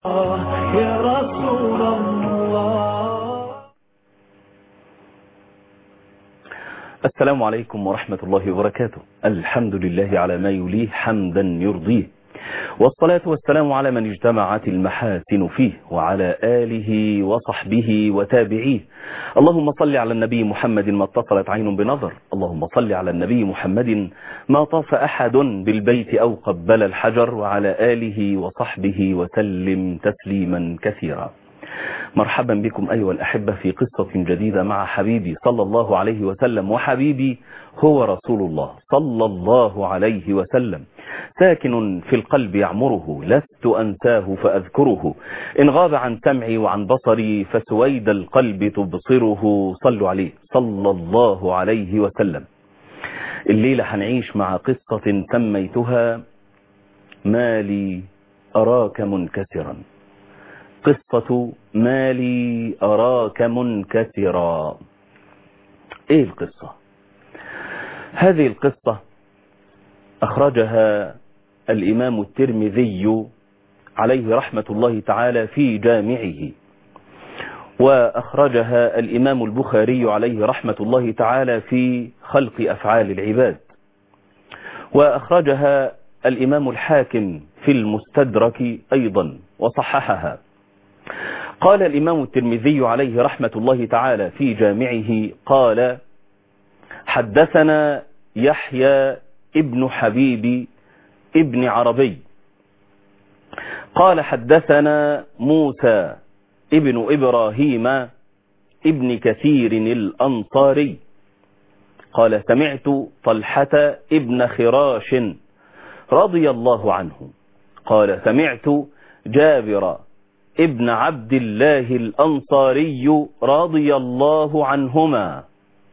يا رسول الله. السلام عليكم ورحمة الله وبركاته. الحمد لله على ما يليه حمدا يرضيه، والصلاة والسلام على من اجتمعت المحاسن فيه وعلى آله وصحبه وتابعيه. اللهم صل على النبي محمد ما اتصلت عين بنظر، اللهم صل على النبي محمد ما طاف أحد بالبيت أو قبل الحجر، وعلى آله وصحبه وسلم تسليما كثيرا. مرحبا بكم أيها الأحبة في قصة جديدة مع حبيبي صلى الله عليه وسلم، وحبيبي هو رسول الله صلى الله عليه وسلم، ساكن في القلب يعمره، لست أنساه فأذكره، إن غاب عن سمعي وعن بصري فسويد القلب تبصره. صلوا عليه صلى الله عليه وسلم. الليلة هنعيش مع قصة سميتها مالي أراك منكسرا. قصة مالي أراك منكسرا. ايه القصة؟ هذه القصة أخرجها الإمام الترمذي عليه رحمة الله تعالى في جامعه، وأخرجها الإمام البخاري عليه رحمة الله تعالى في خلق أفعال العباد، وأخرجها الإمام الحاكم في المستدرك أيضا وصححها. قال الإمام الترمذي عليه رحمة الله تعالى في جامعه قال: حدثنا يحيى ابن حبيب ابن عربي قال حدثنا موسى ابن إبراهيم ابن كثير الأنصاري قال سمعت طلحة ابن خراش رضي الله عنه قال سمعت جابر ابن عبد الله الأنصاري رضي الله عنهما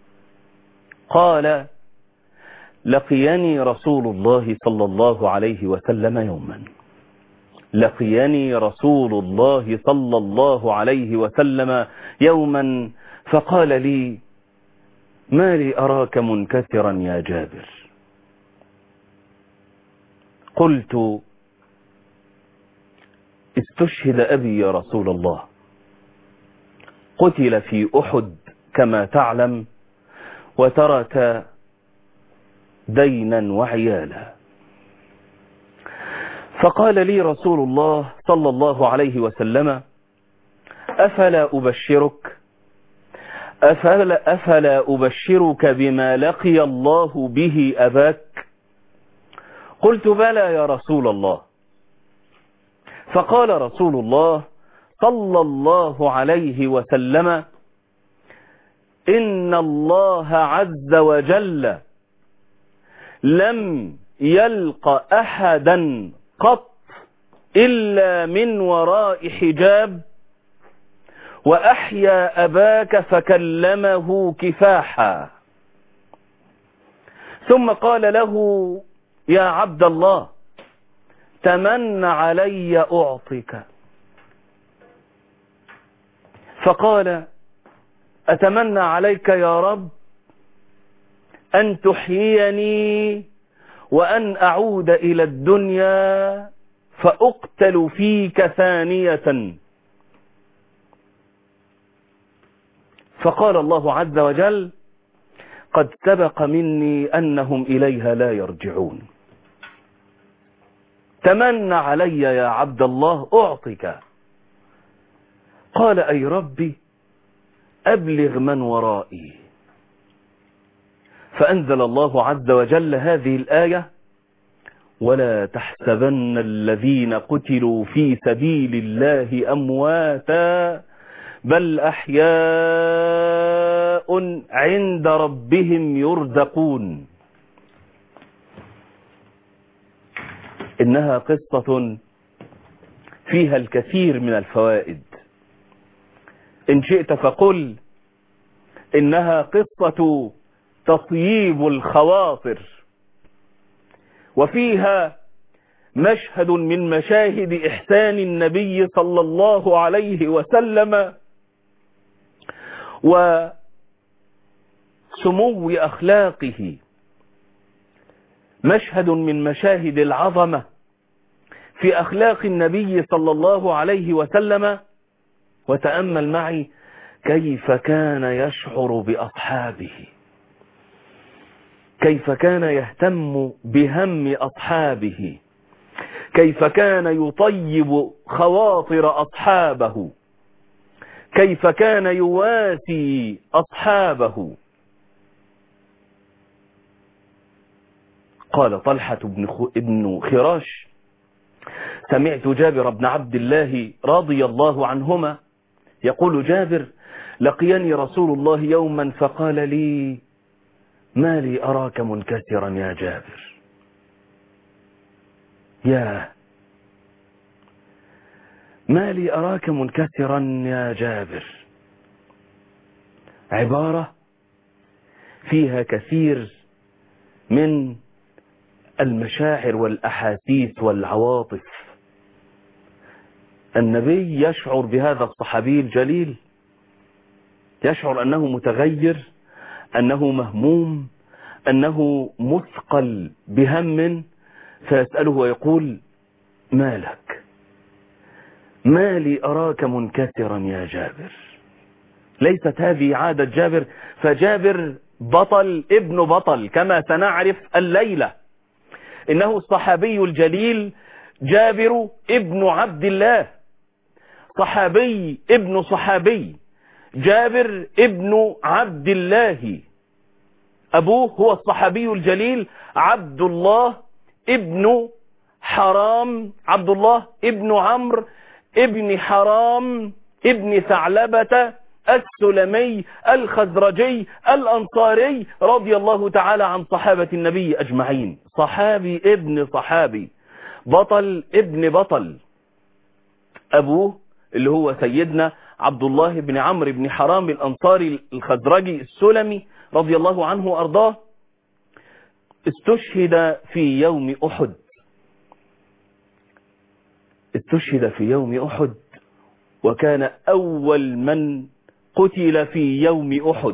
قال لقيني رسول الله صلى الله عليه وسلم يوما. لقيني رسول الله صلى الله عليه وسلم يوما فقال لي: ما لي أراك منكسرا يا جابر؟ قلت: استشهد أبي يا رسول الله، قتل في أحد كما تعلم، وترك دينا وعيالا. فقال لي رسول الله صلى الله عليه وسلم: أفلا أبشرك بما لقي الله به أباك؟ قلت: بلى يا رسول الله. فقال رسول الله صلى الله عليه وسلم: إن الله عز وجل لم يلق أحدا قط إلا من وراء حجاب، وأحيا أباك فكلمه كفاحا. ثم قال له: يا عبد الله، تمن علي أعطيك. فقال: أتمنى عليك يا رب أن تحييني وأن أعود إلى الدنيا فأقتل فيك ثانية. فقال الله عز وجل: قد سبق مني أنهم إليها لا يرجعون. تمنى علي يا عبد الله أعطيك. قال: أي ربي أبلغ من ورائي. فأنزل الله عز وجل هذه الآية: ولا تحسبن الذين قتلوا في سبيل الله أمواتا بل أحياء عند ربهم يرزقون. إنها قصة فيها الكثير من الفوائد. إن شئت فقل إنها قصة تطيب الخواطر، وفيها مشهد من مشاهد إحسان النبي صلى الله عليه وسلم وسمو أخلاقه، مشهد من مشاهد العظمة في أخلاق النبي صلى الله عليه وسلم وتأمل معي كيف كان يشعر بأصحابه، كيف كان يهتم بهم أصحابه، كيف كان يطيب خواطر أصحابه، كيف كان يواسي أصحابه. قال طلحة بن خراش: سمعت جابر بن عبد الله رضي الله عنهما يقول جابر: لقيني رسول الله يوما فقال لي: ما لي أراك منكسرا يا جابر. ما لي أراك منكسرا يا جابر. عبارة فيها كثير من المشاعر والأحاسيس والعواطف. النبي يشعر بهذا الصحابي الجليل، يشعر أنه متغير، أنه مهموم، أنه مثقل بهم، فيسأله ويقول: ما لك؟ ما لي أراك منكسرا يا جابر. ليست هذه عادة جابر، فجابر بطل ابن بطل كما سنعرف الليلة. إنه الصحابي الجليل جابر ابن عبد الله، صحابي ابن صحابي، جابر ابن عبد الله. أبوه هو الصحابي الجليل عبد الله ابن حرام، عبد الله ابن عمرو ابن حرام ابن ثعلبة السلمي الخزرجي الأنصاري رضي الله تعالى عن صحابة النبي أجمعين. صحابي ابن صحابي، بطل ابن بطل. أبوه اللي هو سيدنا عبد الله بن عمرو بن حرام الأنصاري الخزرجي السلمي رضي الله عنه وأرضاه، استشهد في يوم أحد. استشهد في يوم أحد، وكان أول من قتل في يوم أحد.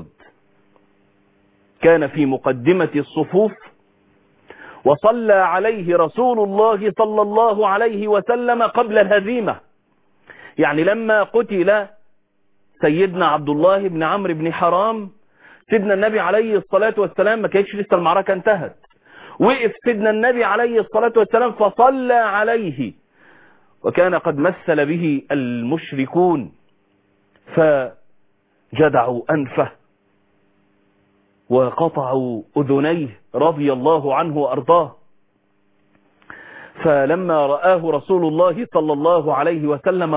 كان في مقدمة الصفوف، وصلى عليه رسول الله صلى الله عليه وسلم قبل الهزيمة. يعني لما قتل سيدنا عبد الله بن عمرو بن حرام، سيدنا النبي عليه الصلاة والسلام ما كانتش لسه المعركة انتهت، وقف سيدنا النبي عليه الصلاة والسلام فصلى عليه، وكان قد مثل به المشركون فجدعوا أنفه وقطعوا أذنيه رضي الله عنه وأرضاه. فلما رآه رسول الله صلى الله عليه وسلم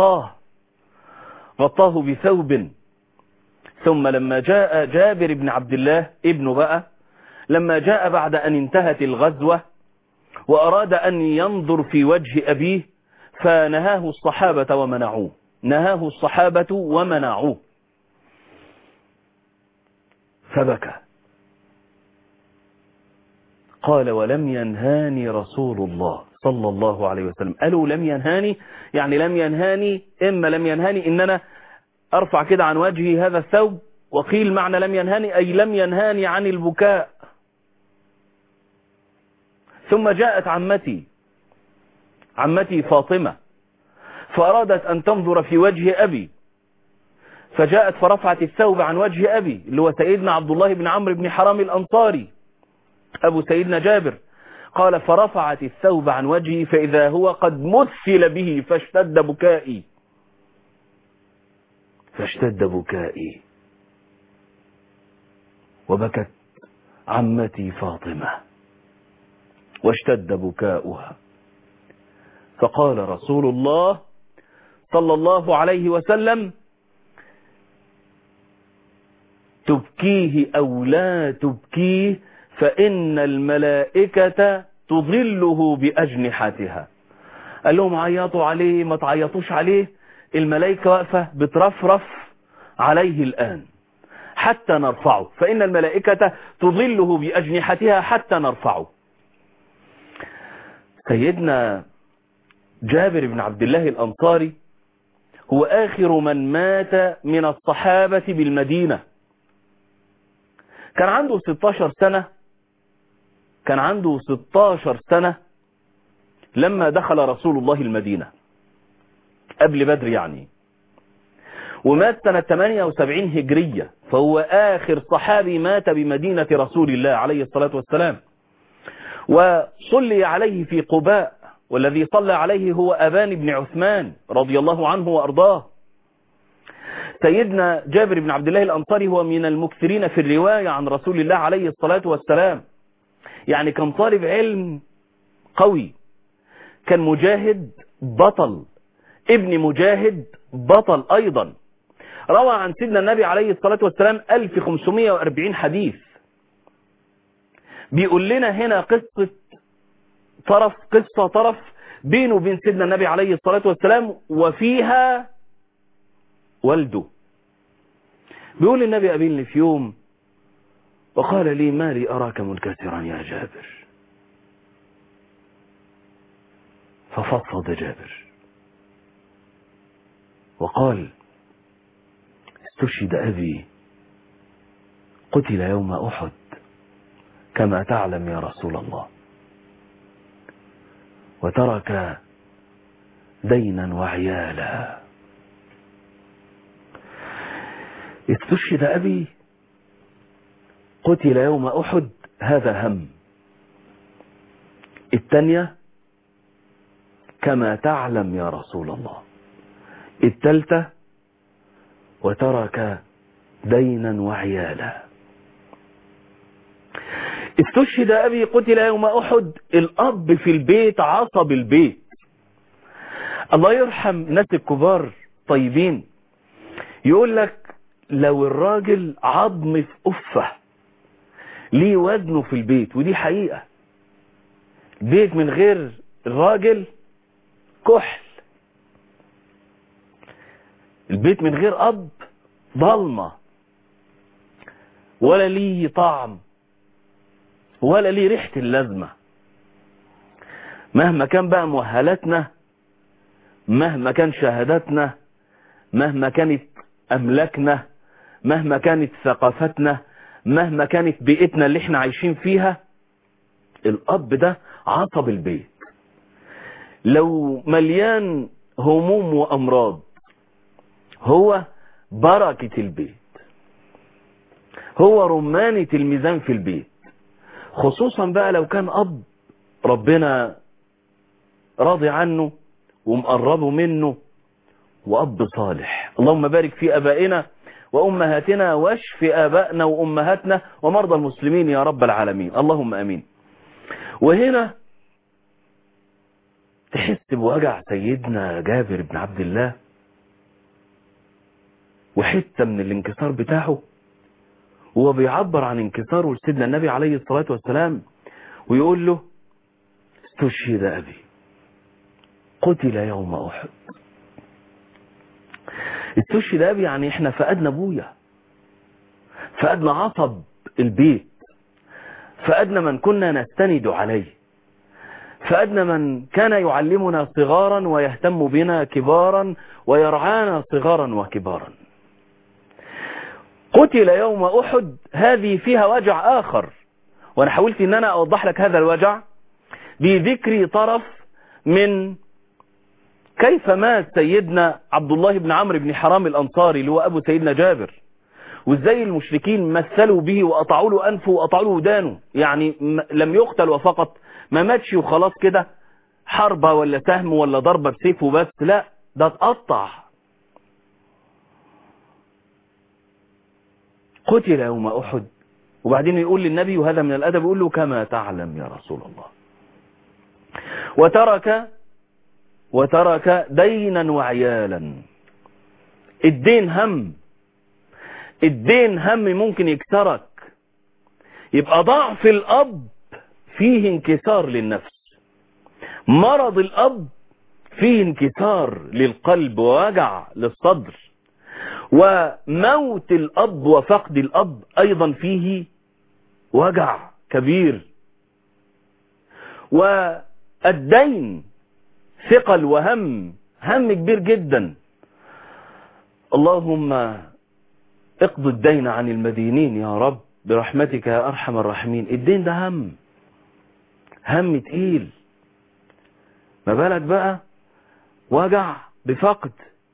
غطاه بثوب. ثم لما جاء جابر بن عبد الله ابنه بقى، لما جاء بعد أن انتهت الغزوة وأراد أن ينظر في وجه أبيه، فنهاه الصحابة ومنعوه، نهاه الصحابة ومنعوه، فبكى. قال: ولم ينهاني رسول الله صلى الله عليه وسلم. قالوا لم ينهاني، يعني لم ينهاني، إما لم ينهاني إن أنا أرفع كده عن وجهي هذا الثوب، وقيل معنى لم ينهاني أي لم ينهاني عن البكاء. ثم جاءت عمتي فاطمة فأرادت أن تنظر في وجه أبي، فجاءت فرفعت الثوب عن وجه أبي اللي هو سيدنا عبد الله بن عمرو بن حرام الأنصاري أبو سيدنا جابر. قال: فرفعت الثوب عن وجهي فإذا هو قد مثل به فاشتد بكائي وبكت عمتي فاطمة واشتد بكاؤها. فقال رسول الله صلى الله عليه وسلم: تبكيه أو لا تبكيه فإن الملائكة تظله بأجنحتها. قال لهم: عيطوا عليه ما تعيطوش عليه، الملائكة واقفة بترفرف عليه الآن حتى نرفعه، فإن الملائكة تظله بأجنحتها حتى نرفعه. سيدنا جابر بن عبد الله الأنصاري هو آخر من مات من الصحابة بالمدينة. كان عنده 16 سنة لما دخل رسول الله المدينة قبل بدر يعني، ومات سنة 78 هجرية، فهو آخر صحابي مات بمدينة رسول الله عليه الصلاة والسلام. وصلي عليه في قباء، والذي صلى عليه هو أبان بن عثمان رضي الله عنه وأرضاه. سيدنا جابر بن عبد الله الأنصاري هو من المكثرين في الرواية عن رسول الله عليه الصلاة والسلام، يعني كان طالب علم قوي، كان مجاهد بطل، ابن مجاهد بطل أيضا. روى عن سيدنا النبي عليه الصلاة والسلام 1540 حديث. بيقول لنا هنا قصة طرف بينه وبين سيدنا النبي عليه الصلاة والسلام، وفيها والده. بيقول النبي قابلني في يوم وقال لي: ما لي أراك منكسرا يا جابر؟ ففضفض جابر وقال: استشهد أبي، قتل يوم أحد كما تعلم يا رسول الله، وترك دينا وعيالا. استشهد أبي، قتل يوم أحد، هذا هم. الثانية كما تعلم يا رسول الله. الثالثة وترك دينا وعيالا. استشهد أبي، قتل يوم أحد. الأب في البيت عصب البيت. الله يرحم ناس الكبار طيبين يقول لك: لو الراجل عظم في أفه ليه وزنه في البيت، ودي حقيقة. البيت من غير الراجل كحل، البيت من غير أب ضلمة، ولا ليه طعم ولا ليه ريحة اللازمة. مهما كان بقى مؤهلاتنا، مهما كان شهاداتنا، مهما كانت أملاكنا، مهما كانت ثقافتنا، مهما كانت بيئتنا اللي احنا عايشين فيها، الأب ده عصب البيت. لو مليان هموم وأمراض هو بركة البيت، هو رمانة الميزان في البيت. خصوصا بقى لو كان أب ربنا راضي عنه ومقربه منه، وأب صالح. اللهم بارك في أبائنا وأمهاتنا، واشف آبائنا وأمهاتنا ومرضى المسلمين يا رب العالمين، اللهم أمين. وهنا تحس بوجع سيدنا جابر بن عبد الله، وحتة من الانكسار بتاعه، وهو بيعبر عن انكساره لسيدنا النبي عليه الصلاة والسلام، ويقول له: استشهد أبي، قتل يوم أحد. استشهد أبي يعني احنا فقدنا أبويا، فقدنا عصب البيت، فقدنا من كنا نستند عليه، فقدنا من كان يعلمنا صغارا ويهتم بنا كبارا ويرعانا صغارا وكبارا. قتل يوم أحد، هذه فيها وجع آخر، وأنا حاولت أن أنا أوضح لك هذا الوجع بذكر طرف من كيف مات سيدنا عبد الله بن عمرو بن حرام الأنصاري اللي هو أبو سيدنا جابر، وإزاي المشركين مثلوا به وقطعوا له أنفه وقطعوا له ودانه. يعني لم يقتل وفقط، ما ماتش وخلاص كده حربة ولا سهم ولا ضربة بسيفه بس، لا، ده اتقطع. قتل يوم أحد، وبعدين يقول للنبي، وهذا من الأدب، يقول له: كما تعلم يا رسول الله. وترك دينا وعيالا. الدين هم، الدين هم ممكن يكسرك. يبقى ضعف الأب فيه انكسار للنفس، مرض الأب فيه انكسار للقلب ووجع للصدر، وموت الأب وفقد الأب أيضا فيه وجع كبير. والدين ثقل وهم، هم كبير جدا. اللهم اقض الدين عن المدينين يا رب برحمتك يا أرحم الراحمين. الدين ده هم تقيل. ما بالك بقى وجع بفقد،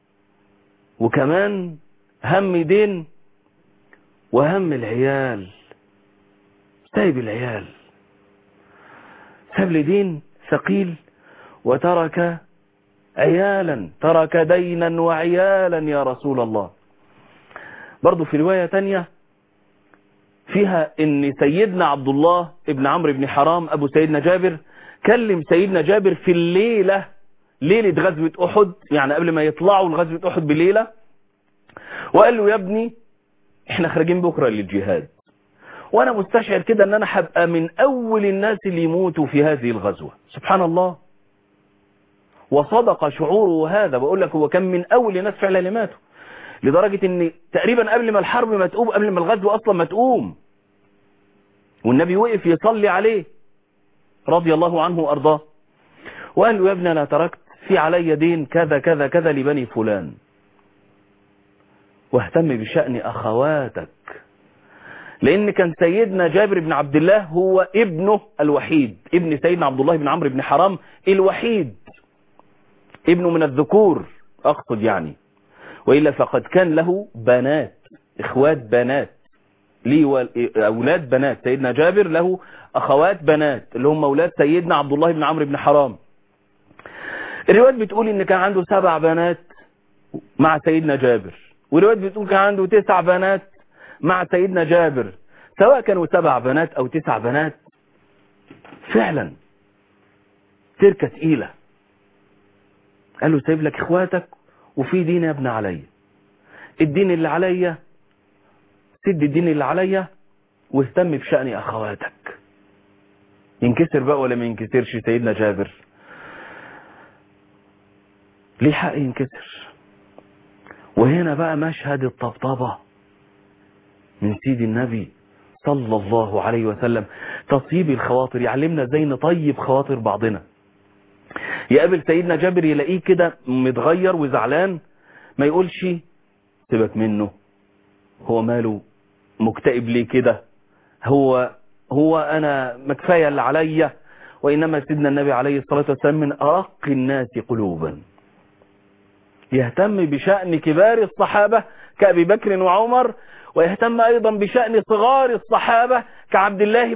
وكمان هم دين وهم العيال. سايب العيال، ساب لي دين ثقيل وترك عيالا، ترك دينا وعيالا يا رسول الله. برضو في رواية تانية فيها ان سيدنا عبد الله ابن عمرو بن حرام ابو سيدنا جابر كلم سيدنا جابر في الليلة، ليلة غزوة احد، يعني قبل ما يطلعوا لغزوة احد بليلة، وقال له يا ابني احنا خارجين بكرة للجهاد، وانا مستشعر كده ان انا هبقى من اول الناس اللي يموتوا في هذه الغزوة. سبحان الله، وصدق شعوره هذا. بقول لك هو كان من اول الناس فعلا اللي ماتوا، لدرجة ان تقريبا قبل ما الحرب ما تقوم، قبل ما الغزوة اصلا ما تقوم، والنبي وقف يصلي عليه رضي الله عنه وارضاه، وقال له يا ابني انا تركت في علي دين كذا كذا كذا لبني فلان، واهتم بشأن اخواتك. لان كان سيدنا جابر بن عبد الله هو ابنه الوحيد، ابن سيدنا عبد الله بن عمرو بن حرام الوحيد، ابنه من الذكور اقصد يعني، وإلا فقد كان له بنات، اخوات بنات، ليه اولاد بنات. سيدنا جابر له اخوات بنات اللي هم اولاد سيدنا عبد الله بن عمرو بن حرام. الروايات بتقول ان كان عنده 7 بنات مع سيدنا جابر، والروايات بتقول كان عنده 9 بنات مع سيدنا جابر. سواء كانوا 7 بنات او 9 بنات، فعلا تركة تقيلة. قال له سيب لك اخواتك وفي دين يا ابن علي، الدين اللي عليا سد الدين اللي عليا واهتم بشأن اخواتك. ينكسر بقى ولا ما ينكسرش سيدنا جابر؟ ليه حق ينكسر. وهنا بقى مشهد الطبطبة من سيد النبي صلى الله عليه وسلم، تطيب الخواطر، يعلمنا ازاي نطيب خواطر بعضنا. يقابل سيدنا جابر يلاقيه كده متغير وزعلان، ما يقولش سيبك منه، هو ماله مكتئب ليه كده، هو انا مكفايه اللي عليا. وانما سيدنا النبي عليه الصلاه والسلام من ارق الناس قلوبا، يهتم بشأن كبار الصحابه كأبي بكر وعمر، ويهتم ايضا بشأن صغار الصحابه كعبد الله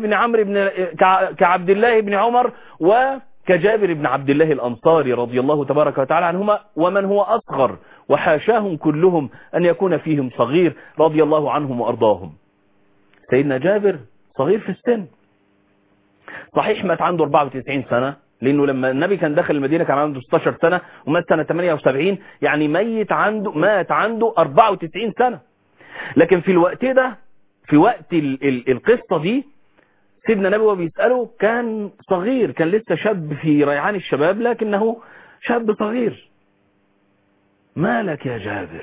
بن عمر وكجابر بن عبد الله الأنصاري رضي الله تبارك وتعالى عنهما، ومن هو أصغر وحاشاهم كلهم أن يكون فيهم صغير رضي الله عنهم وأرضاهم. سيدنا جابر صغير في السن، صحيح مات عنده 94 سنة، لأنه لما النبي كان دخل المدينة كان عنده 16 سنة ومات سنة 78، يعني مات عنده 94 سنة. لكن في الوقت ده، في وقت القصة دي، سيدنا النبي وبيسأله كان صغير، كان لسه شاب في ريعان الشباب، لكنه شاب صغير. ما لك يا جابر؟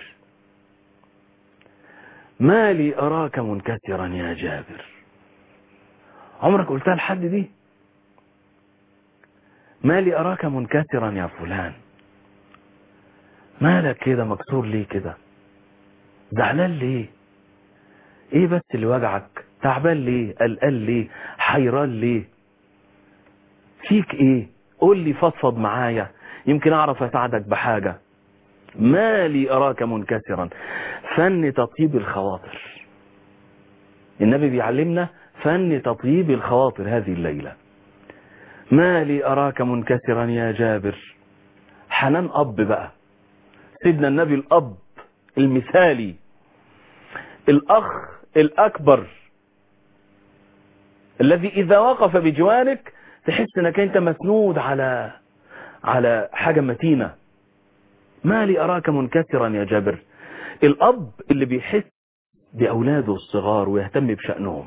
ما لي أراك منكسرا يا جابر؟ عمرك قلتها لحد دي؟ ما لي أراك منكسرا يا فلان؟ مالك كده مكسور ليه كده؟ زعلان ليه؟ ايه بس اللي وجعك؟ تعبان ليه؟ قلقان ليه؟ حيران ليه؟ فيك ايه؟ قول لي، فضفض معايا، يمكن اعرف اساعدك بحاجة. ما لي اراك منكسرا. فن تطيب الخواطر، النبي بيعلمنا فن تطيب الخواطر هذه الليلة. ما لي اراك منكسرا يا جابر. حنان اب بقى، سيدنا النبي الاب المثالي، الاخ الاكبر الذي اذا وقف بجوارك تحس انك انت مسنود على حاجة متينة. ما لي اراك منكسرا يا جابر. الاب اللي بيحس باولاده الصغار ويهتم بشأنهم.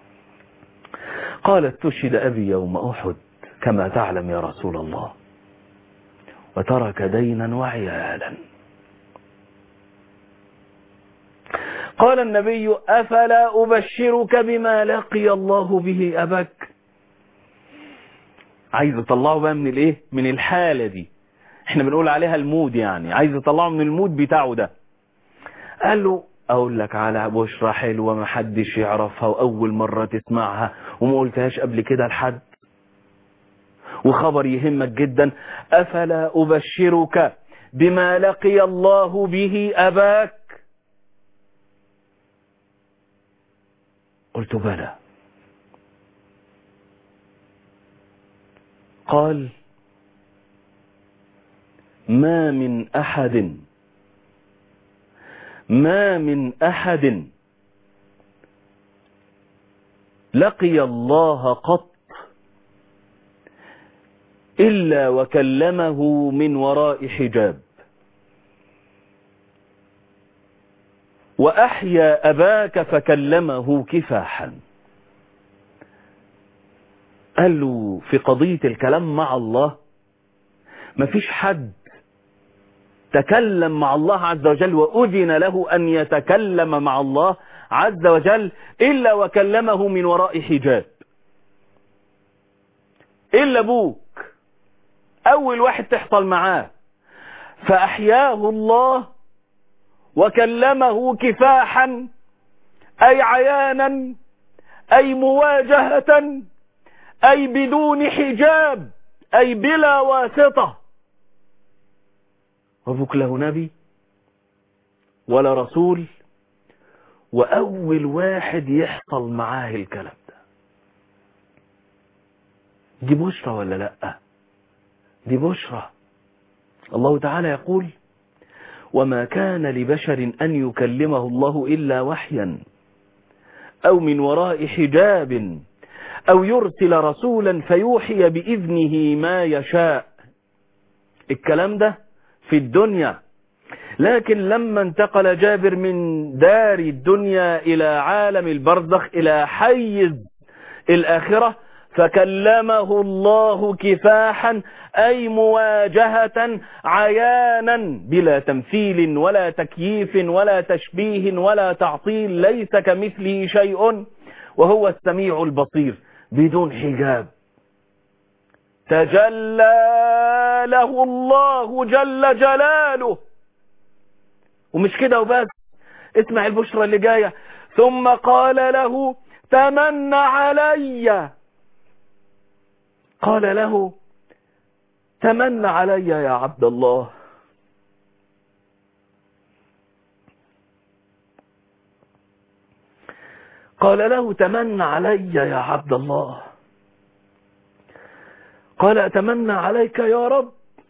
قالت تشهد ابي يوم احد كما تعلم يا رسول الله، وترك دينا وعيالا. قال النبي افلا ابشرك بما لقي الله به اباك. عايز اطلعه بقى من الايه، من الحالة دي، احنا بنقول عليها المود، يعني عايز اطلعه من المود بتاعه ده. قال له اقول لك على بشرى حلوة ما حدش يعرفها واول مرة تسمعها وما قلتهاش قبل كده لحد، وخبر يهمك جدا: أفلا أبشرك بما لقي الله به أباك؟ قلت بلى. قال: ما من أحد لقي الله قط إلا وكلمه من وراء حجاب، وأحيا أباك فكلمه كفاحا. قال له في قضية الكلام مع الله مفيش حد تكلم مع الله عز وجل وأذن له أن يتكلم مع الله عز وجل إلا وكلمه من وراء حجاب، إلا أبوك أول واحد تحصل معاه، فأحياه الله وكلمه كفاحا، أي عيانا، أي مواجهة، أي بدون حجاب، أي بلا واسطة. وابوك له نبي ولا رسول، وأول واحد يحصل معاه الكلام ده. دي بشرى ولا لأ؟ دي بشرى. الله تعالى يقول: وما كان لبشر أن يكلمه الله إلا وحيا أو من وراء حجاب أو يرسل رسولا فيوحي بإذنه ما يشاء. الكلام ده في الدنيا، لكن لما انتقل جابر من دار الدنيا إلى عالم البرزخ إلى حيز الآخرة فكلمه الله كفاحا، أي مواجهة عيانا بلا تمثيل ولا تكييف ولا تشبيه ولا تعطيل، ليس كمثله شيء وهو السميع البصير، بدون حجاب. تجلى له الله جل جلاله. ومش كده وبس، اسمع البشرى اللي جاية: ثم قال له: تمن علي. قال له: تمن علي يا عبد الله. قال له: تمن علي يا عبد الله. قال: أتمنى عليك يا رب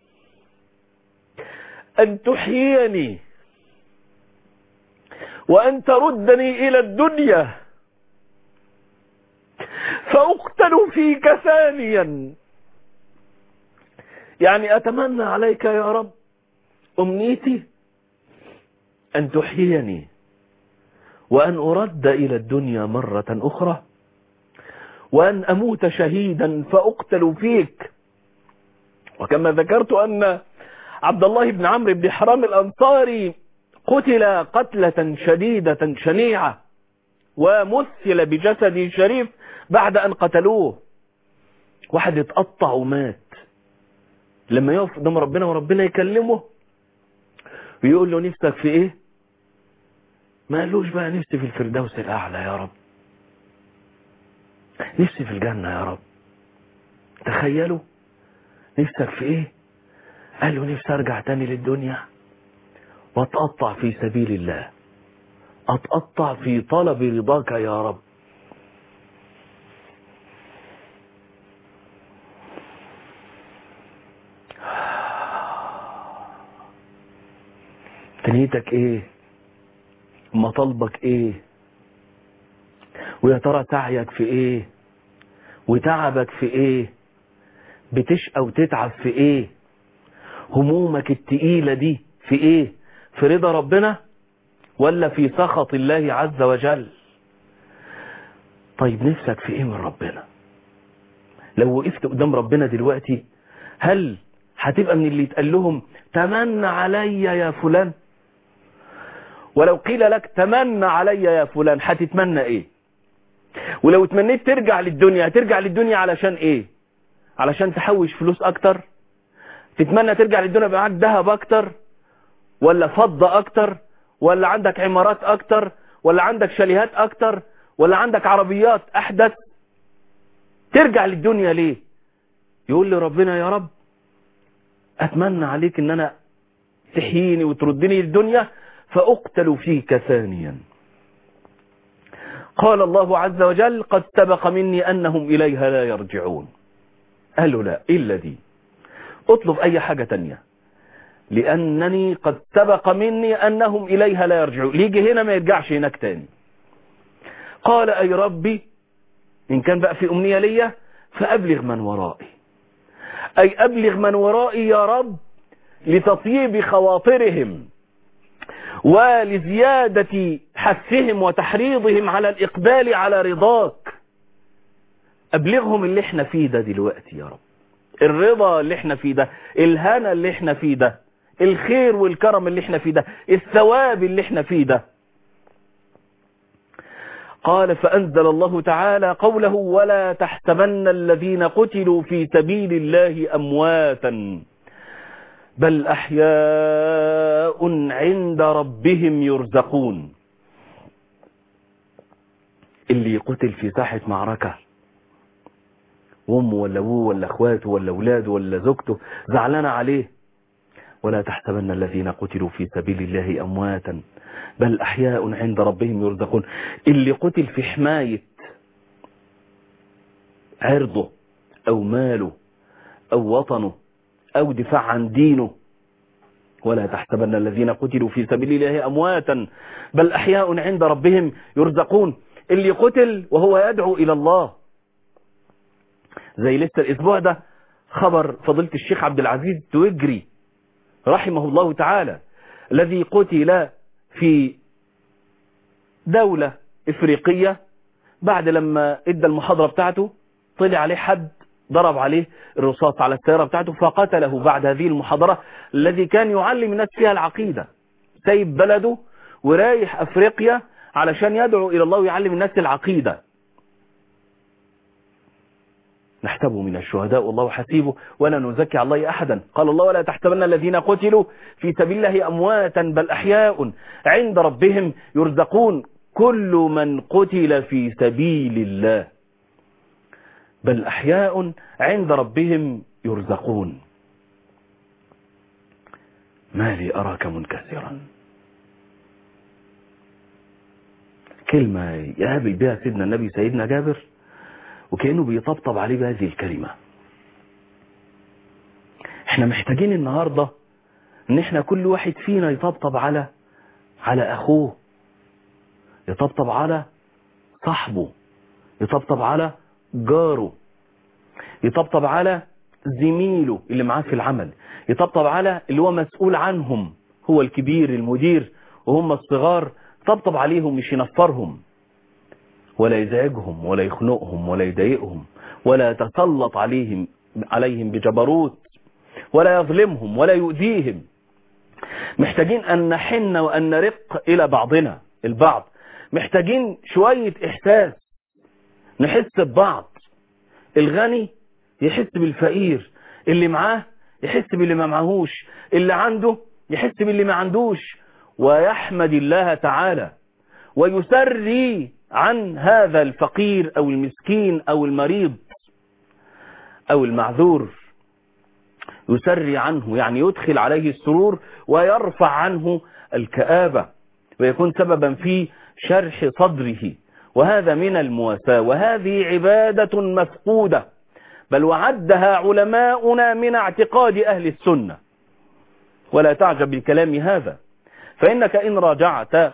أن تحييني وأن تردني إلى الدنيا فأقتل فيك ثانيا. يعني أتمنى عليك يا رب، أمنيتي أن تحييني وأن أرد إلى الدنيا مرة أخرى وأن أموت شهيدا فأقتل فيك. وكما ذكرت أن عبد الله بن عمرو بن حرام الأنصاري قتل قتلة شديدة شنيعة ومثل بجسد شريف بعد أن قتلوه. واحد اتقطع ومات. لما يقف قدام ربنا وربنا يكلمه ويقول له: نفسك في ايه؟ ما قالوش بقى نفسي في الفردوس الأعلى يا رب، نفسي في الجنة يا رب. تخيلوا، نفسك في ايه؟ قال له: نفسي ارجع تاني للدنيا واتقطع في سبيل الله، اتقطع في طلب رضاك يا رب. تنيتك ايه؟ مطالبك ايه؟ ويا ترى سعيك في ايه؟ وتعبك في ايه؟ بتشقى وتتعب في ايه؟ همومك التقيلة دي في ايه؟ في رضا ربنا ولا في سخط الله عز وجل؟ طيب نفسك في ايه من ربنا؟ لو وقفت قدام ربنا دلوقتي هل هتبقى من اللي يتقال لهم تمنى علي يا فلان؟ ولو قيل لك تمنى علي يا فلان هتتمنى ايه؟ ولو اتمنيت ترجع للدنيا هترجع للدنيا علشان ايه؟ علشان تحوش فلوس اكتر؟ تتمنى ترجع للدنيا يبقى معاك ذهب اكتر ولا فضة اكتر ولا عندك عمارات اكتر ولا عندك شاليهات اكتر ولا عندك عربيات احدث؟ ترجع للدنيا ليه؟ يقول لي ربنا يا رب أتمنى عليك إن أنا تحييني وتردني الدنيا فأقتل فيك ثانيا. قال الله عز وجل قد سبق مني أنهم إليها لا يرجعون. قال له لا إلا دي، اطلب أي حاجة تانية لأنني قد سبق مني أنهم إليها لا يرجعون. ليجي هنا ما يرجعش هناك تاني. قال أي ربي إن كان بقى في أمنية ليا فأبلغ من ورائي، أي أبلغ من ورائي يا رب لتطيب خواطرهم ولزيادة حثهم وتحريضهم على الإقبال على رضاك. أبلغهم اللي احنا فيه ده دلوقتي يا رب، الرضا اللي احنا فيه ده، الهنا اللي احنا فيه ده، الخير والكرم اللي احنا فيه ده، الثواب اللي احنا فيه ده. قال فأنزل الله تعالى قوله ولا تحسبن الذين قتلوا في سبيل الله أمواتا بل أحياء عند ربهم يرزقون. اللي قتل في ساحة معركة وامه ولا ابوه ولا اخواته ولا اولاده ولا زوجته زعلانة عليه، ولا تحسبن الذين قتلوا في سبيل الله أمواتا بل أحياء عند ربهم يرزقون. اللي قتل في حماية عرضه أو ماله أو وطنه أو دفاع عن دينه، ولا تحسبن الذين قتلوا في سبيل الله أمواتا بل أحياء عند ربهم يرزقون. اللي قتل وهو يدعو إلى الله، زي لسه الأسبوع ده خبر فضيلة الشيخ عبد العزيز توجري رحمه الله تعالى الذي قتل في دولة إفريقية بعد لما ادى المحاضرة بتاعته طلع عليه حد ضرب عليه الرصاص على السيارة بتاعته فقتله بعد هذه المحاضرة الذي كان يعلم الناس فيها العقيدة، سايب بلده ورايح أفريقيا علشان يدعو إلى الله ويعلم الناس العقيدة. نحسبه من الشهداء والله حسيبه ولا نزكي على الله أحدا. قال الله ولا تحسبن الذين قتلوا في سبيل الله أمواتا بل أحياء عند ربهم يرزقون. كل من قتل في سبيل الله بل أحياء عند ربهم يرزقون. ما لي أراك منكسرا، كلمة يقابل بها سيدنا النبي سيدنا جابر وكأنه بيطبطب عليه بهذه الكلمة. احنا محتاجين النهاردة ان احنا كل واحد فينا يطبطب على اخوه، يطبطب على صاحبه، يطبطب على جاره، يطبطب على زميله اللي معاه في العمل، يطبطب على اللي هو مسؤول عنهم، هو الكبير المدير وهم الصغار، طبطب عليهم مش ينفرهم ولا يزعجهم ولا يخنقهم ولا يضايقهم ولا يتسلط عليهم بجبروت ولا يظلمهم ولا يؤذيهم. محتاجين أن نحن وأن نرق إلى بعضنا البعض، محتاجين شوية إحساس، نحس ببعض. الغني يحس بالفقير، اللي معاه يحس باللي ما معهوش، اللي عنده يحس باللي ما عندوش، ويحمد الله تعالى ويسري عن هذا الفقير أو المسكين أو المريض أو المعذور، يسري عنه يعني يدخل عليه السرور ويرفع عنه الكآبة ويكون سببا في شرح صدره. وهذا من المواساة، وهذه عبادة مفقودة، بل وعدها علماؤنا من اعتقاد أهل السنة. ولا تعجب بالكلام هذا، فإنك إن راجعت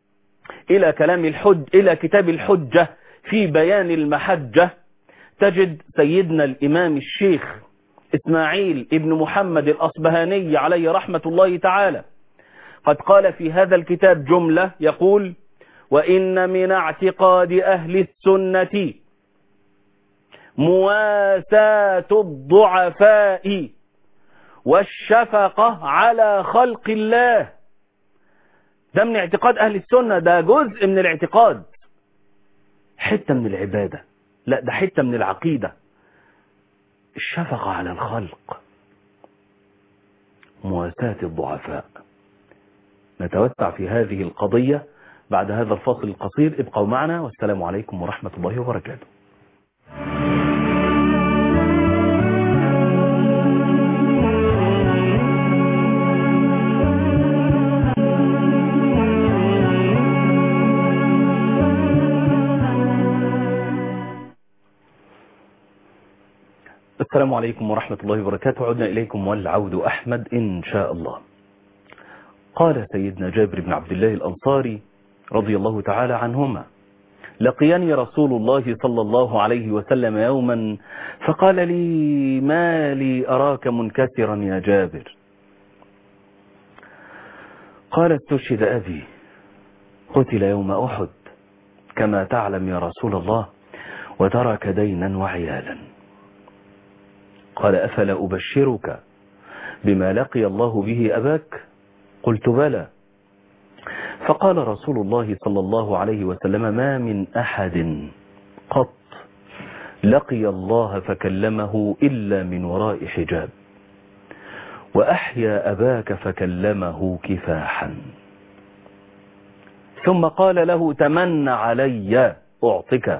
إلى كتاب الحجة في بيان المحجة تجد سيدنا الإمام الشيخ إسماعيل ابن محمد الأصبهاني عليه رحمة الله تعالى قد قال في هذا الكتاب جملة يقول: وإن من اعتقاد أهل السنة مواساة الضعفاء والشفقة على خلق الله. ده من اعتقاد أهل السنة، ده جزء من الاعتقاد، حتة من العبادة، لا ده حتة من العقيدة. الشفقة على الخلق، مواساة الضعفاء. نتوسع في هذه القضية بعد هذا الفاصل القصير. ابقوا معنا والسلام عليكم ورحمة الله وبركاته. السلام عليكم ورحمة الله وبركاته. عدنا إليكم والعود أحمد إن شاء الله. قال سيدنا جابر بن عبد الله الأنصاري رضي الله تعالى عنهما: لقيني رسول الله صلى الله عليه وسلم يوما فقال لي: ما لي أراك منكسرا يا جابر؟ قال: استشهد أبي، قتل يوم أحد كما تعلم يا رسول الله، وترك دينا وعيالا. قال: أفلا أبشرك بما لقي الله به أباك؟ قلت: بلى. فقال رسول الله صلى الله عليه وسلم: ما من أحد قط لقي الله فكلمه إلا من وراء حجاب، وأحيا أباك فكلمه كفاحا. ثم قال له: تمن علي أعطك.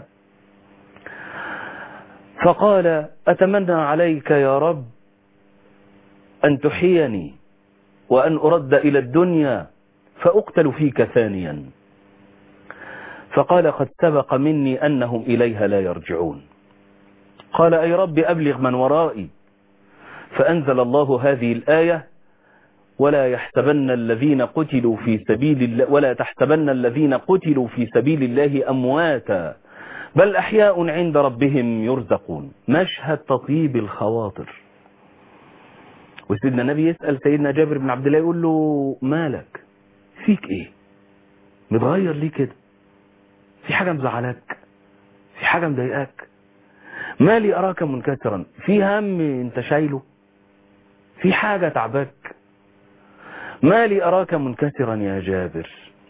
فقال: أتمنى عليك يا رب أن تحييني وأن أرد إلى الدنيا فأقتل فيك ثانيا. فقال: قد سبق مني أنهم إليها لا يرجعون. قال: أي رب أبلغ من ورائي. فأنزل الله هذه الآية: ولا يحسبن الذين قتلوا في سبيل الله ولا تحسبن الذين قتلوا في سبيل الله أمواتا بل أحياء عند ربهم يرزقون. مشهد تطيب الخواطر. وسيدنا النبي يسأل سيدنا جابر بن عبد الله يقول له: مالك؟ فيك ايه؟ متغير ليه كده؟ في حاجة مزعلك؟ في حاجة مضايقاك؟ مالي أراك منكسرا؟ في هم انت شايله؟ في حاجة تعبك؟ مالي أراك منكسرا يا جابر؟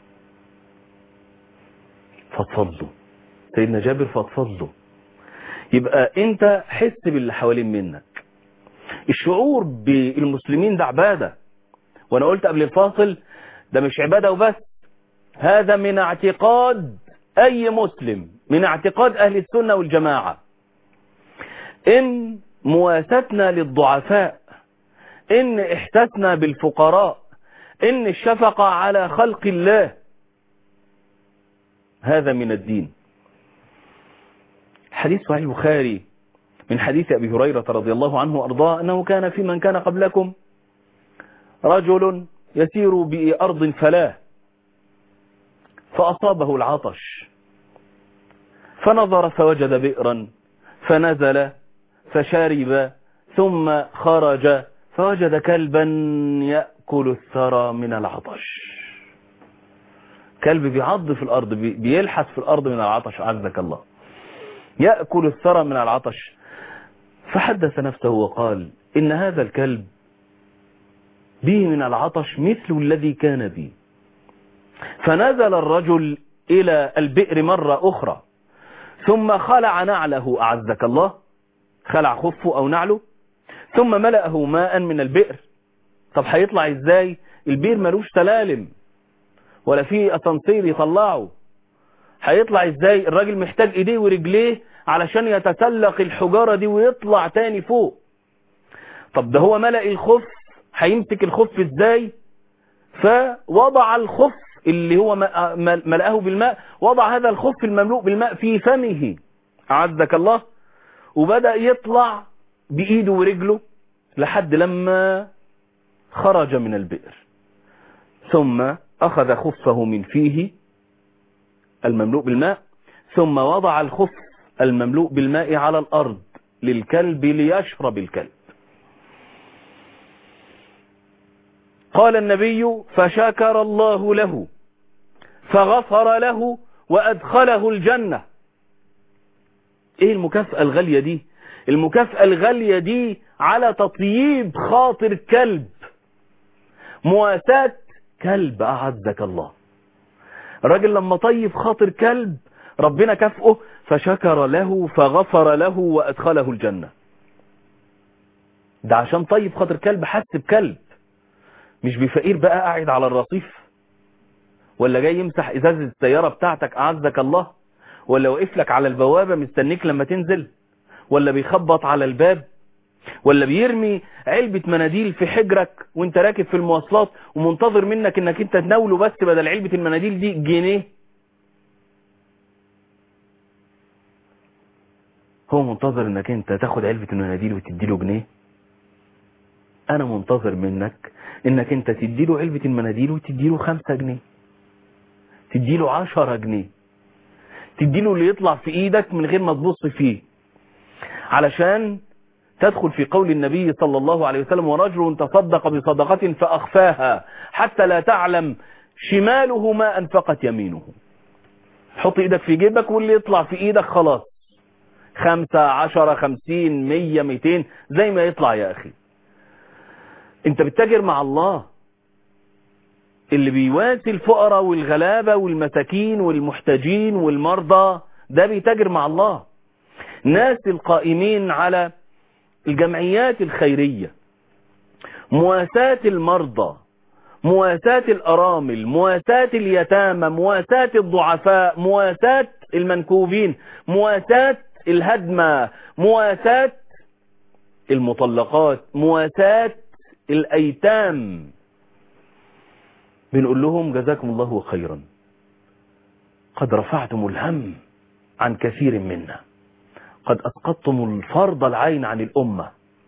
فضفض له سيدنا جابر، فضفض له. يبقى انت حس باللي حوالين منك. الشعور بالمسلمين ده عبادة، وانا قلت قبل الفاصل ده مش عبادة وبس، هذا من اعتقاد اي مسلم، من اعتقاد اهل السنة والجماعة، ان مواساتنا للضعفاء، ان احساسنا بالفقراء، ان الشفقة على خلق الله، هذا من الدين. حديث صحيح البخاري من حديث أبي هريرة رضي الله عنه وأرضاه أنه كان في من كان قبلكم رجل يسير بأرض فلاة فأصابه العطش، فنظر فوجد بئرا فنزل فشرب، ثم خرج فوجد كلبا يأكل الثرى من العطش. كلب بيعض في الأرض، بيلحس في الأرض من العطش، عزك الله، يأكل الثرى من العطش. فحدث نفسه وقال: إن هذا الكلب به من العطش مثل الذي كان بي. فنزل الرجل إلى البئر مرة أخرى، ثم خلع نعله، أعزك الله، خلع خفه أو نعله، ثم ملأه ماء من البئر. طب هيطلع إزاي؟ البئر ملوش سلالم ولا فيه أسانسير يطلعه، هيطلع إزاي؟ الراجل محتاج إيديه ورجليه علشان يتسلق الحجارة دي ويطلع تاني فوق. طب ده هو ملأ الخف، هيمسك الخف إزاي؟ فوضع الخف اللي هو ملأه بالماء، وضع هذا الخف المملوء بالماء في فمه، أعزك الله، وبدأ يطلع بإيده ورجله لحد لما خرج من البئر. ثم أخذ خفه من فيه المملوء بالماء، ثم وضع الخف المملوء بالماء على الأرض للكلب ليشرب الكلب. قال النبي: فشكر الله له فغفر له وأدخله الجنة. ايه المكافأة الغالية دي؟ المكافأة الغالية دي على تطييب خاطر كلب، مواساة كلب، أعزك الله. الراجل لما طيب خاطر كلب ربنا كافئه، فشكر له فغفر له وأدخله الجنة. ده عشان طيب خاطر كلب، حس بكلب، مش بفقير بقى قاعد على الرصيف، ولا جاي يمسح ازاز السيارة بتاعتك، أعزك الله، ولا واقف لك على البوابة مستنيك لما تنزل، ولا بيخبط على الباب، ولا بيرمي علبة مناديل في حجرك وانت راكب في المواصلات ومنتظر منك انك انت تناوله بس بدل علبة المناديل دي جنيه. هو منتظر انك انت تاخد علبة المناديل وتديله جنيه؟ انا منتظر منك انك انت تديله علبة المناديل وتديله 5 جنيه، تديله 10 جنيه، تديله اللي يطلع في ايدك من غير ما تبص فيه، علشان تدخل في قول النبي صلى الله عليه وسلم: ورجل تصدق بصدقة فأخفاها حتى لا تعلم شماله ما أنفقت يمينه. حط ايدك في جيبك واللي يطلع في ايدك خلاص، 5 10 50 100 200 زي ما يطلع يا اخي. انت بتتاجر مع الله. اللي بيواسي الفقراء والغلابة والمساكين والمحتاجين والمرضى ده بيتاجر مع الله. ناس القائمين على الجمعيات الخيرية، مواساة المرضى، مواساة الأرامل، مواساة اليتامى، مواساة الضعفاء، مواساة المنكوبين، مواساة الهدمة، مواساة المطلقات، مواساة الأيتام، بنقول لهم جزاكم الله خيرا، قد رفعتم الهم عن كثير منا، قد أسقطتم الفرض العين عن الأمة،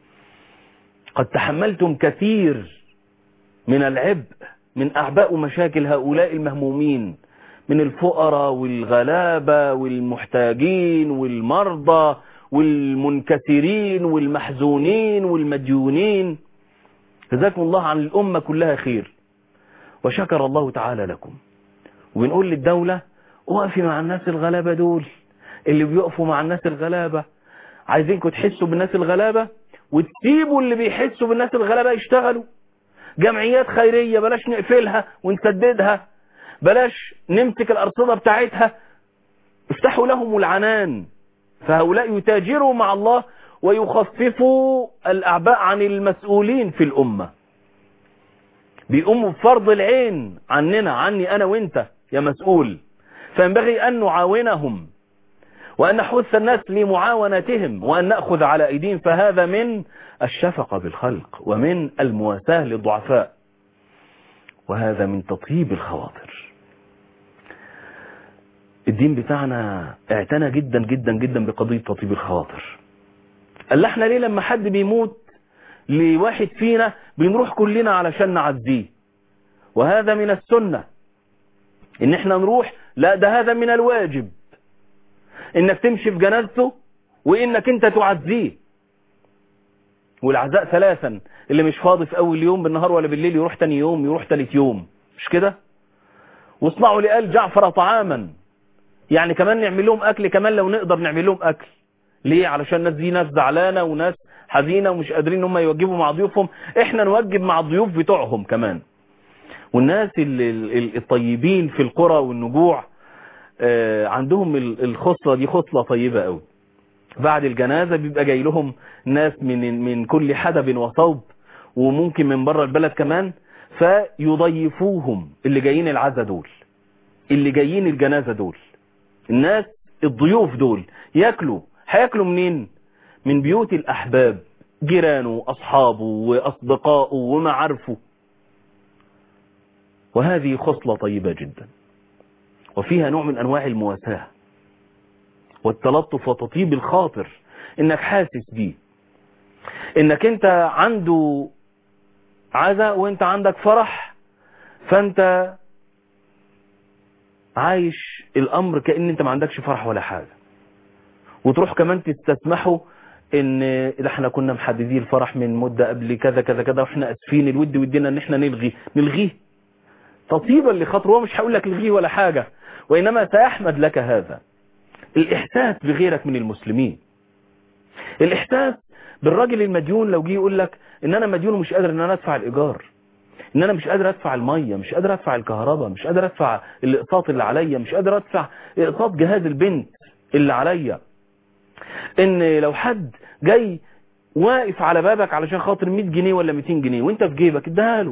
قد تحملتم كثير من العبء من أعباء ومشاكل هؤلاء المهمومين من الفقراء والغلابة والمحتاجين والمرضى والمنكسرين والمحزونين والمديونين. جزاكم الله عن الأمة كلها خير وشكر الله تعالى لكم. وبنقول للدولة: وقفي مع الناس الغلابة دول، اللي بيقفوا مع الناس الغلابة، عايزينكم تحسوا بالناس الغلابة وتسيبوا اللي بيحسوا بالناس الغلابة يشتغلوا. جمعيات خيرية بلاش نقفلها ونسددها، بلاش نمسك الأرصدة بتاعتها، افتحوا لهم العنان، فهؤلاء يتاجروا مع الله ويخففوا الأعباء عن المسؤولين في الأمة، بيقوموا بفرض العين عننا، عني أنا وإنت يا مسؤول، فينبغي أن نعاونهم وأن نحث الناس لمعاونتهم وأن نأخذ على أيديهم، فهذا من الشفقة بالخلق ومن المواساة للضعفاء، وهذا من تطيب الخواطر. الدين بتاعنا اعتنى جدا جدا جدا بقضية تطيب الخواطر. قال احنا ليه لما حد بيموت لواحد فينا بنروح كلنا علشان نعزيه؟ وهذا من السنة ان احنا نروح، لا ده هذا من الواجب انك تمشي في جنازته وانك انت تعزيه. والعزاء 3، اللي مش فاضي في اول يوم بالنهار ولا بالليل يروح تاني يوم، يروح تالت يوم، مش كده؟ واصنعوا لآل جعفر طعاما، يعني كمان نعمل لهم اكل، كمان لو نقدر نعمل لهم اكل. ليه؟ علشان الناس دي ناس زعلانه وناس حزينه ومش قادرين ان هم يوجبوا مع ضيوفهم، احنا نوجب مع الضيوف بتوعهم كمان. والناس الطيبين في القرى والنجوع عندهم الخصله دي خصله طيبه قوي. بعد الجنازه بيبقى جاي لهم ناس من كل حدب وصوب، وممكن من بره البلد كمان، فيضيفوهم اللي جايين العزا دول، اللي جايين الجنازه دول، الناس الضيوف دول ياكلوا. هياكلوا منين؟ من بيوت الأحباب، جيرانه أصحابه وأصدقائه ومعارفه. وهذه خصلة طيبة جدا، وفيها نوع من أنواع المواساة والتلطف وتطيب الخاطر، إنك حاسس بيه، إنك أنت عنده عزاء وإنت عندك فرح، فأنت عايش الأمر كأن أنت ما عندكش فرح ولا حاجة، وتروح كمان تستسمحوا ان احنا كنا محددين الفرح من مدة قبل كذا كذا كذا واحنا اسفين، الود ودينا ان احنا نلغيه تطيبا لخاطر. هو مش هقول لك الغيه ولا حاجة، وانما سيحمد لك هذا الاحساس بغيرك من المسلمين، الاحساس بالراجل المديون لو جه يقول لك ان انا مديون ومش قادر ان انا ادفع الايجار، ان انا مش قادر ادفع المية، مش قادر ادفع الكهرباء، مش قادر ادفع الاقساط اللي عليا، مش قادر ادفع اقساط جهاز البنت اللي عليا، ان لو حد جاي واقف على بابك علشان خاطر 100 جنيه ولا 200 جنيه وانت في جيبك،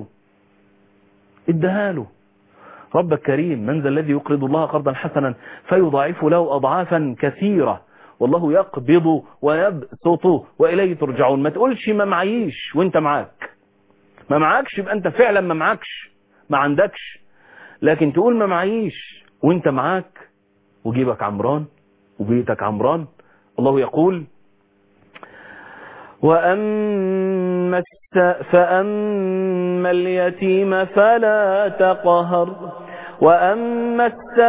اديها له. ربك كريم، من ذا الذي يقرض الله قرضا حسنا فيضاعفه له اضعافا كثيرة والله يقبض ويبسط واليه ترجعون. ما تقولش ما معيش وانت معاك، ما معاكش يبقى انت فعلا ما معاكش، ما عندكش. لكن تقول ما معيش وانت معاك وجيبك عمران وبيتك عمران، الله يقول فأما اليتيم فلا تقهر وأما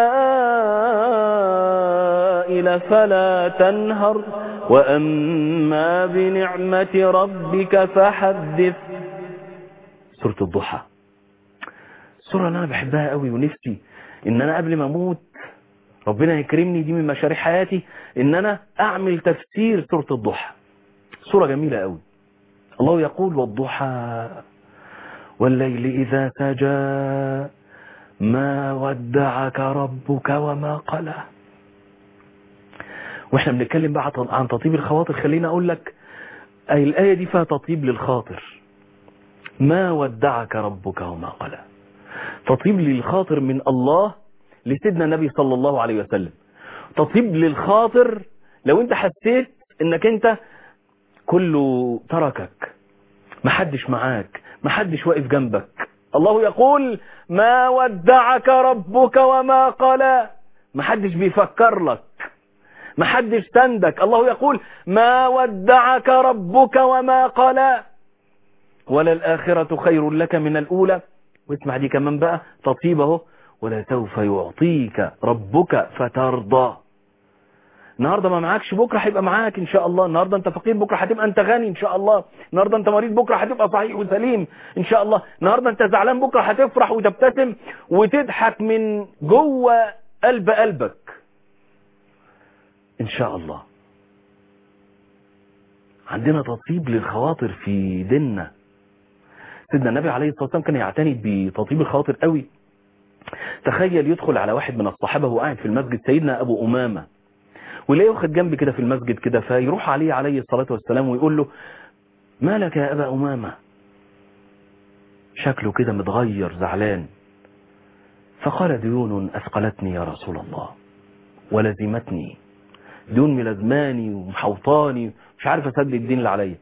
السائل فلا تنهر وأما بنعمة ربك فحدث. سورة الضحى، السورة اللي أنا بحبها قوي ونفسي إن أنا قبل ما أموت ربنا يكرمني، دي من مشاريع حياتي، إن أنا أعمل تفسير سورة الضحى. سورة جميلة قوي. الله يقول والضحى والليل إذا سجى ما ودعك ربك وما قلى. واحنا بنتكلم بقى عن تطيب الخواطر، خلينا اقول لك الآية دي فيها تطيب للخاطر. ما ودعك ربك وما قلى، تطيب للخاطر من الله لسيدنا النبي صلى الله عليه وسلم. تطيب للخاطر لو انت حسيت انك انت كله تركك، محدش معاك، محدش واقف جنبك. الله يقول ما ودعك ربك وما قلى، محدش بيفكر لك، محدش سندك. الله يقول ما ودعك ربك وما قلى وللآخرة خير لك من الأولى. واسمع دي كمان بقى تطيبه، ولا سوف يعطيك ربك فترضى. النهاردة ما معاكش بكرة هيبقى معاك إن شاء الله. النهاردة أنت فقير بكرة هتبقى أنت غني إن شاء الله. النهاردة أنت مريض بكرة هتبقى صحيح وسليم إن شاء الله. النهاردة أنت زعلان بكرة هتفرح وتبتسم وتضحك من جوه قلبك إن شاء الله. عندنا تطيب للخواطر في ديننا. سيدنا النبي عليه الصلاة والسلام كان يعتني بتطيب الخواطر قوي. تخيل يدخل على واحد من الصحابة وهو قاعد في المسجد، سيدنا أبو أمامة، ولا ياخد جنب كده في المسجد كده، فيروح عليه الصلاة والسلام ويقول له ما لك يا أبا أمامة؟ شكله كده متغير زعلان. فقال ديون أثقلتني يا رسول الله ولزمتني، ديون ملازماني ومحوطاني، مش عارف أسدد الدين اللي عليا.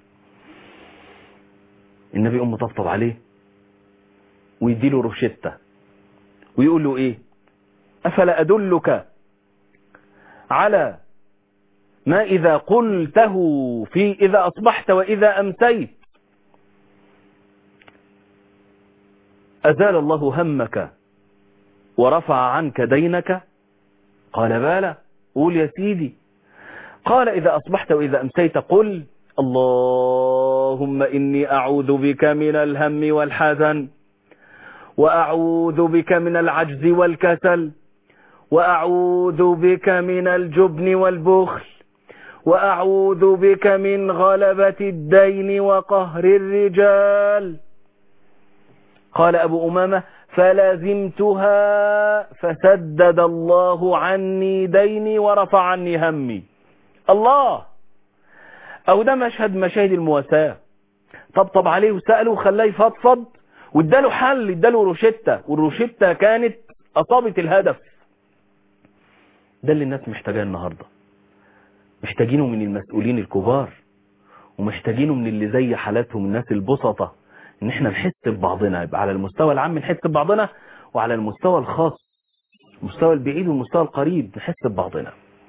النبي أم طبطب عليه ويديله روشتة ويقول له إيه؟ أفلا أدلك على ما إذا قلته في إذا أصبحت وإذا أمسيت أزال الله همك ورفع عنك دينك؟ قال بلى. قول يا سيدي. قال إذا أصبحت وإذا أمسيت قل اللهم إني أعوذ بك من الهم والحزن، وأعوذ بك من العجز والكسل، وأعوذ بك من الجبن والبخل، وأعوذ بك من غلبة الدين وقهر الرجال. قال أبو أمامة فلازمتها فسدد الله عني ديني ورفع عني همي. الله، أو ده مشاهد المواساة. طبطب عليه وسأله وخلاه يفضفض واداله حل، اداله روشتة، والروشتة كانت أصابت الهدف. ده اللي الناس محتاجاه النهاردة، محتاجينه من المسؤولين الكبار، ومحتاجينه من اللي زي حالاتهم الناس البسطة، ان احنا نحس ببعضنا. يبقى على المستوى العام نحس ببعضنا، وعلى المستوى الخاص، المستوى البعيد والمستوى القريب نحس ببعضنا.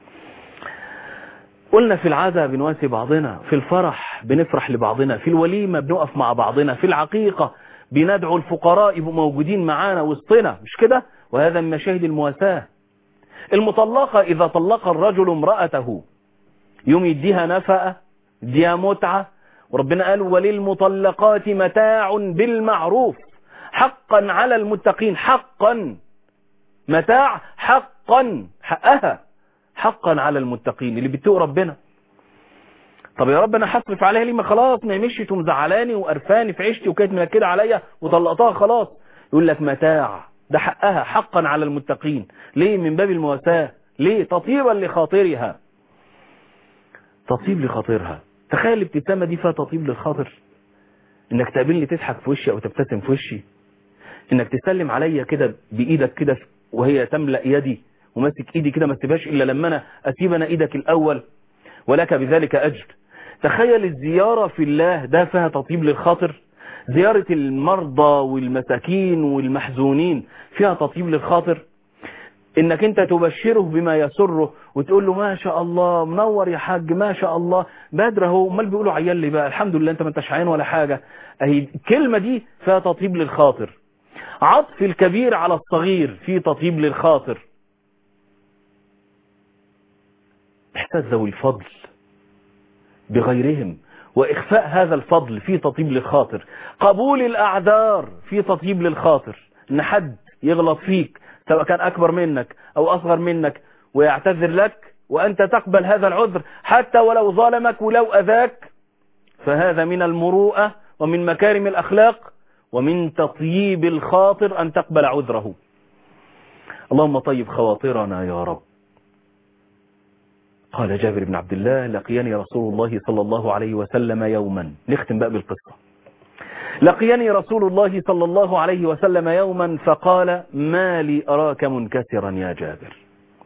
قلنا في العزاء بنواسي بعضنا، في الفرح بنفرح لبعضنا، في الوليمة بنقف مع بعضنا، في العقيقة بندعو الفقراء يبقوا موجودين معانا وسطنا، مش كده؟ وهذا من مشاهد المواساة. المطلقة إذا طلق الرجل امرأته يوم يديها نفقة، يديها متعة، وربنا قال وللمطلقات متاع بالمعروف حقا على المتقين. حقا، متاع حقا، حقها حقا على المتقين اللي بيتقوا ربنا. طب يا رب انا هصرف عليها ليه؟ ما خلاص، ما مشيت ومزعلاني وقرفاني في عيشتي وكانت منكده عليا وطلقتها خلاص. يقول لك متاع، ده حقها حقا على المتقين. ليه؟ من باب المواساة. ليه؟ تطيبا لخاطرها، تطيب لخاطرها. تخيل الابتسامة دي فيها تطيب للخاطر، انك تقابلني تضحك في وشي او تبتسم في وشي، انك تسلم عليا كده بايدك كده وهي تملأ يدي، وماسك ايدي كده ما تسيبهاش الا لما انا اسيب انا ايدك الاول، ولك بذلك اجر. تخيل الزيارة في الله، ده فيها تطيب للخاطر. زيارة المرضى والمساكين والمحزونين فيها تطيب للخاطر. انك انت تبشره بما يسره وتقول له ما شاء الله منور يا حاج، ما شاء الله بدر اهو، امال بيقولوا عيال لي بقى، الحمد لله انت ما انتش عيان ولا حاجه. اهي الكلمه دي فيها تطيب للخاطر. عطف الكبير على الصغير في تطيب للخاطر. احساس ذوي الفضل بغيرهم واخفاء هذا الفضل في تطيب للخاطر. قبول الاعذار في تطيب للخاطر، ان حد يغلط فيك سواء كان أكبر منك أو أصغر منك ويعتذر لك وأنت تقبل هذا العذر حتى ولو ظلمك ولو أذاك، فهذا من المروءة ومن مكارم الأخلاق ومن تطيب الخاطر أن تقبل عذره. اللهم طيب خواطرنا يا رب. قال جابر بن عبد الله لقيني رسول الله صلى الله عليه وسلم يوما، نختم بقى بالقصة. لقيني رسول الله صلى الله عليه وسلم يوما فقال ما لي أراك منكسرا يا جابر؟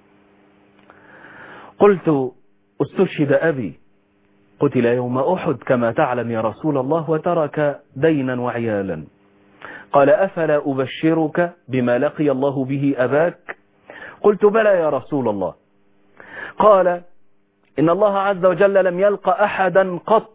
قلت استشهد أبي، قتل يوم أحد كما تعلم يا رسول الله وترك دينا وعيالا. قال أفلا أبشرك بما لقي الله به أباك؟ قلت بلى يا رسول الله. قال إن الله عز وجل لم يلق أحدا قط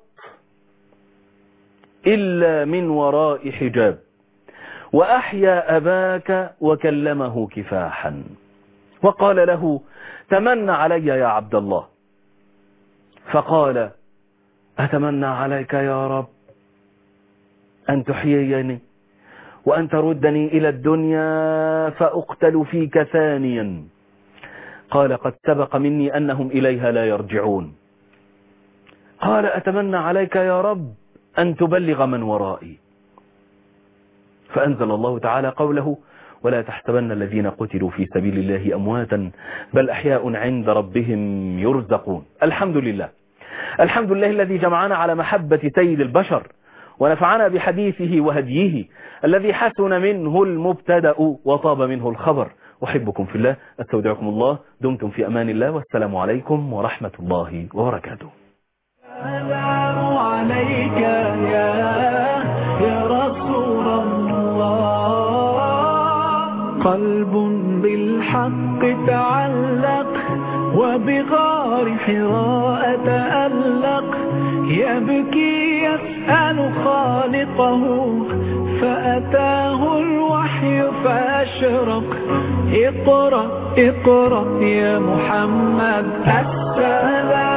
إلا من وراء حجاب، وأحيا أباك وكلمه كفاحا، وقال له تمنى علي يا عبد الله. فقال أتمنى عليك يا رب أن تحييني وأن تردني إلى الدنيا فأقتل فيك ثانيا. قال قد سبق مني أنهم إليها لا يرجعون. قال أتمنى عليك يا رب أن تبلغ من ورائي. فأنزل الله تعالى قوله ولا تحسبن الذين قتلوا في سبيل الله أمواتا بل أحياء عند ربهم يرزقون. الحمد لله، الحمد لله الذي جمعنا على محبة سيد البشر ونفعنا بحديثه وهديه الذي حسن منه المبتدأ وطاب منه الخبر. أحبكم في الله، أستودعكم الله، دمتم في أمان الله، والسلام عليكم ورحمة الله وبركاته. السلام عليك يا رسول الله. قلب بالحق تعلق وبغار حراء تألق، يبكي يسأل خالقه فأتاه الوحي فأشرق. اقرأ اقرأ يا محمد السلام